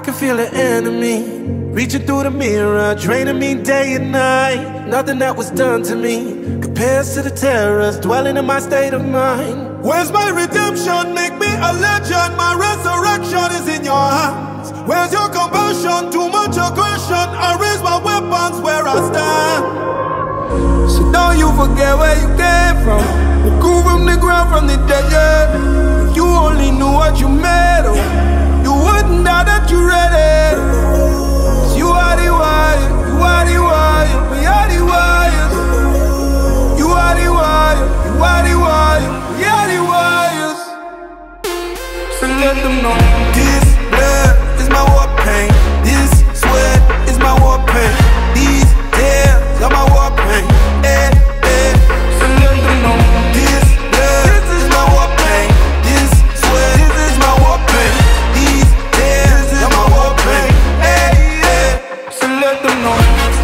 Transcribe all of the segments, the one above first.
can feel the enemy reaching through the mirror, draining me day and night. Nothing that was done to me compares to the terrors dwelling in my state of mind. Where's my redemption? Make me a legend. My resurrection is in your hands. Where's your compassion? Too much aggression. I raise my weapons where I stand. So don't you forget where you came from. The grew from the ground, from the dead, yeah. If you only knew what you made of, you wouldn't doubt that you're ready. 'Cause you are the wire, you are the wire, we are the wires. You are the wire, you are the wire, we are the wires. So let them know this blood is my war pain. This sweat is my war pain. These tears are my war pain. So let them know this blood is my war pain. This sweat is my war pain. These tears are my war pain. So let them know.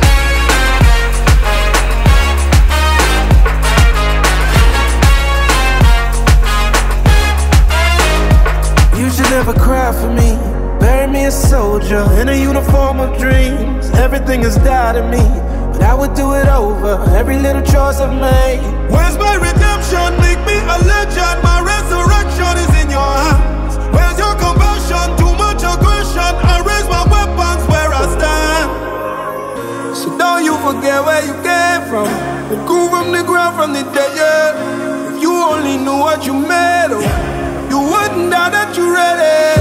You should never cry for me. Bury me a soldier in a uniform of dreams. Everything has died in me, but I would do it over every little choice I've made. Where's my redemption? Make me a legend. My resurrection is in your hands. Where's your compassion? Too much aggression. I raise my weapons where I stand. So don't you forget where you came from. We grew from the ground, from the dead, yeah. If you only knew what you made of, you wouldn't doubt that you're ready.